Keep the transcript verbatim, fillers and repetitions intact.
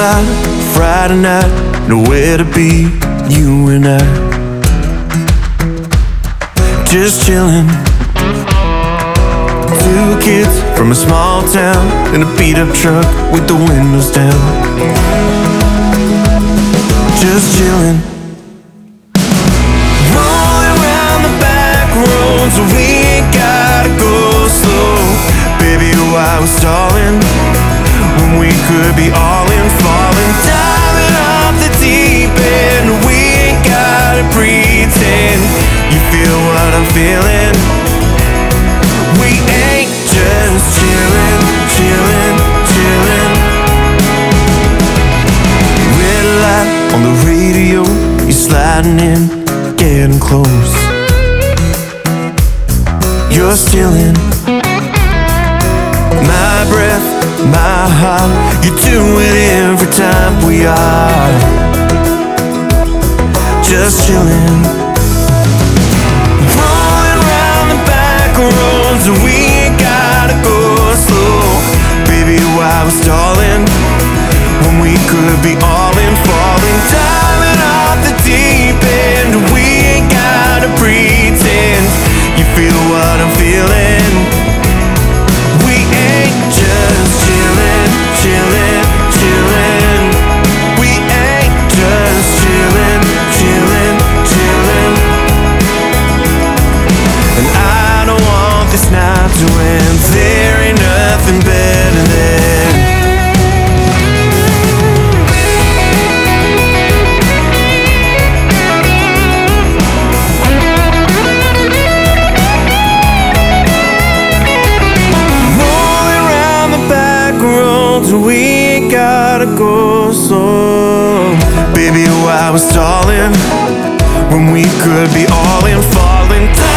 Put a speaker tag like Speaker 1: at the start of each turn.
Speaker 1: moonlight, Friday night, nowhere to be, you and I. Just chillin', two kids from a small town in a beat-up truck with the windows down. Just chillin', rolling around the back roads, we ain't gotta go slow. Baby, why we're stalling when we could be all in, falling, diving off the deep end. We ain't gotta pretend. You feel what I'm feeling? We ain't just chillin', chillin', chillin'. Red light on the radio, you're sliding in, getting close. You're stealing my breath, my heart. You do it every time we are just chillin', rolling around the back roads. We ain't gotta go slow. Baby, why we're stalling when we could be all in, falling, diving off the deep end. We ain't gotta pretend. You feel what I'm feeling? We ain't just chillin', chillin', chillin'. We ain't just chillin', chillin', chillin'. And I don't want this night to end. There ain't nothing better than we ain't gotta go slow. Baby, why we're stalling when we could be all in, falling down.